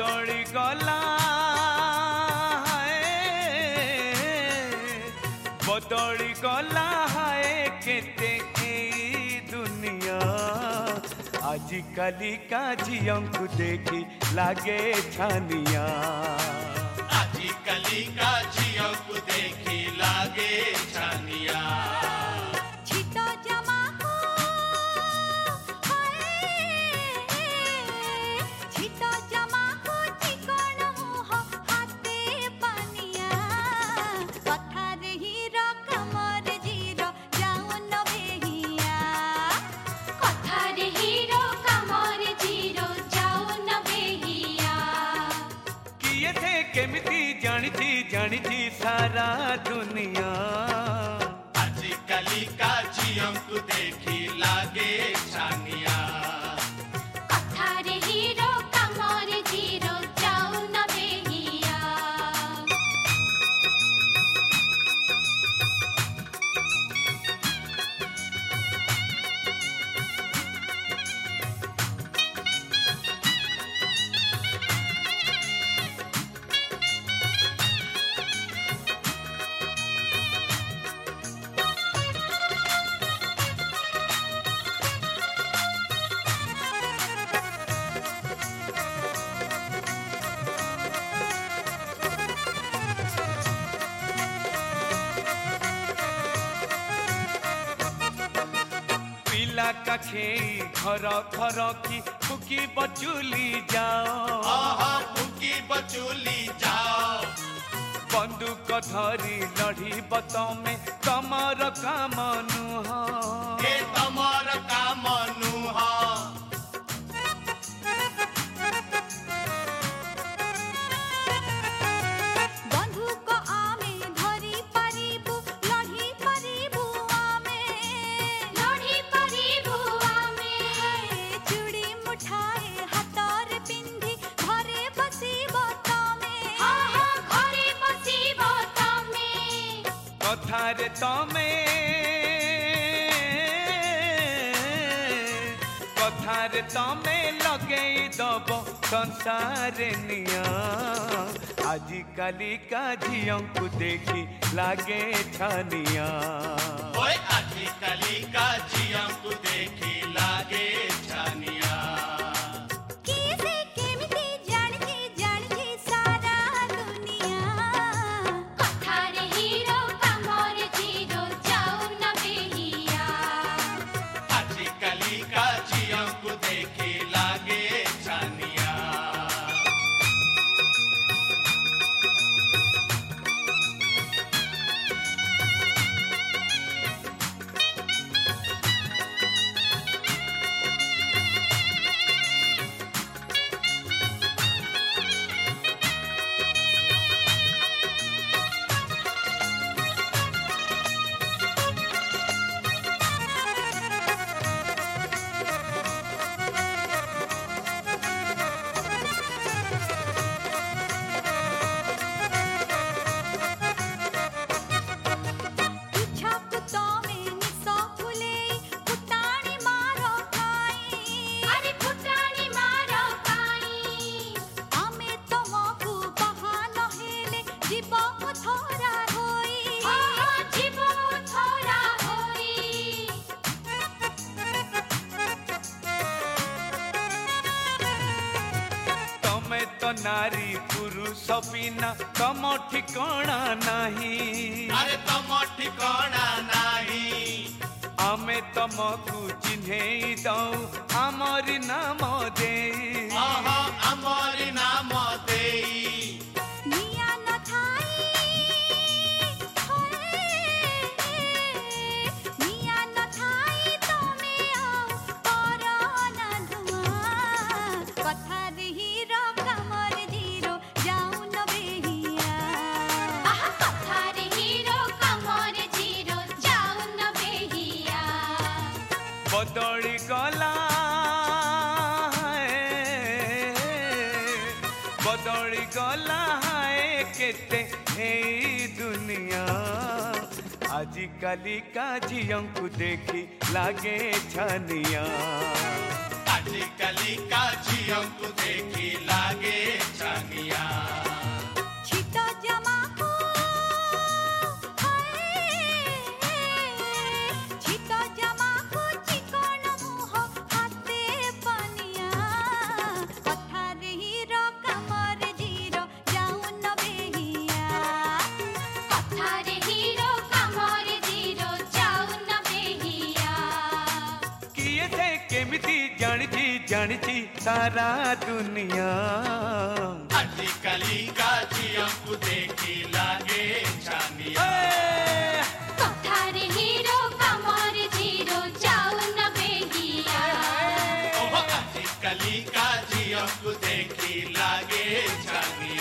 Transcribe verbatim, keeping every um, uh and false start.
बदली गला बदली गला है केते ए दुनिया आजिकली का झियों को देखी लागे छानिया आजिकली का झियों को देखी लागे छानिया छिटो जमा हो छिटो जमा हो चिकन हो हाथे पानिया कथा रही रो कमर जीरो जाऊं न बेहिया कथा रही रो कमर जीरो जाऊं न बेहिया किए थे केमिति जानिथी जानिथी सारा दुनिया आजिकली का झियों को देखी लागे छानिया कथा रही रो कमर जीरो जाऊं न बेहिया पिला का खेई घर घर की फुकी बचुली जाओ आहा फुकी बचुली जाओ बंदूक धरी लड़ी बतमे कमर काम नुह के तमर काम नुह बंधुक आमे धरी परिबु लढ़ी परिबु आमे लढ़ी परिबु आमे चूड़ी मुठाए हाथर पिंधी घरे बसिबो तमे हा हा घरे बसिबो तमे कथारे तमे कथारे तमे लगे दब संसार निया आजिकली का झियों को देखी लागे छानिया ओए आजिकली का झियों को देखी लागे छानिया किसे केमिति जानची जानची सारा दुनिया कथा रही रो कमर जीरो जाऊं न बेहिया आजिकली का झियों को देखी लागे छानिया इच्छा पुतो में निसो फुले फुटाणी मारो काई अरे फुटाणी मारो काई आमे तमकु बहानो हेले जीव थोरा होई हा हा जीव थोरा होई तमे तो नारी पुरुष बिना तम ठिकाना नहीं अरे तम ठिकाना नाही आमे तमकु चिन्हे दऊ आमर नाम दे आहा अमर नाम देई निया न थाई निया न थाई तमे आओ कोरोना धुआं कथा रही रो कमर जीरो जाऊं न बेहिया आहा कथा रही रो कमर जीरो जाऊं न बेहिया बदली गला बदली गला है केते हे दुनिया आजिकली का झियों को देखी लागे छानिया आजिकली का झियों को देखी लागे से केमिति जानिछि जानिछि सारा दुनिया आजिकली का झियंकु देखी लागे छानिया कथारे हीरो कमर जीरो जाऊ न बेहिया ओहो आजिकली का झियंकु देखी लागे छानिया